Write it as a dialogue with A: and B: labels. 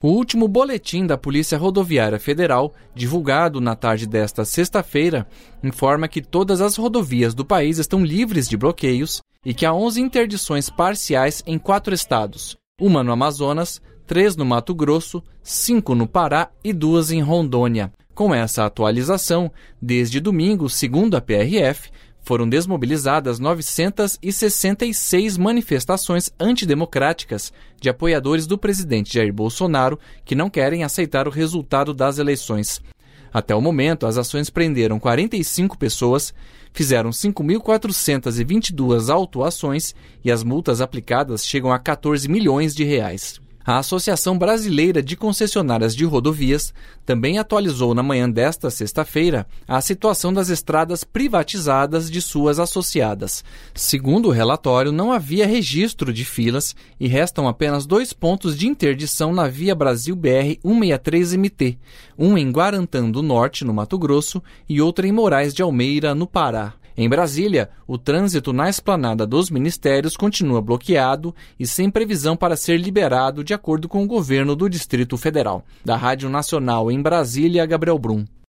A: O último boletim da Polícia Rodoviária Federal, divulgado na tarde desta sexta-feira, informa que todas as rodovias do país estão livres de bloqueios e que há 11 interdições parciais em 4 estados, uma no Amazonas, 3 no Mato Grosso, 5 no Pará e 2 em Rondônia. Com essa atualização, desde domingo, segundo a PRF, foram desmobilizadas 966 manifestações antidemocráticas de apoiadores do presidente Jair Bolsonaro que não querem aceitar o resultado das eleições. Até o momento, as ações prenderam 45 pessoas, fizeram 5.422 autuações e as multas aplicadas chegam a 14 milhões de reais. A Associação Brasileira de Concessionárias de Rodovias também atualizou na manhã desta sexta-feira a situação das estradas privatizadas de suas associadas. Segundo o relatório, não havia registro de filas e restam apenas 2 pontos de interdição na Via Brasil BR-163MT, um em Guarantã do Norte, no Mato Grosso, e outro em Moraes de Almeida, no Pará. Em Brasília, o trânsito na esplanada dos ministérios continua bloqueado e sem previsão para ser liberado, de acordo com o governo do Distrito Federal. Da Rádio Nacional em Brasília, Gabriel Brum.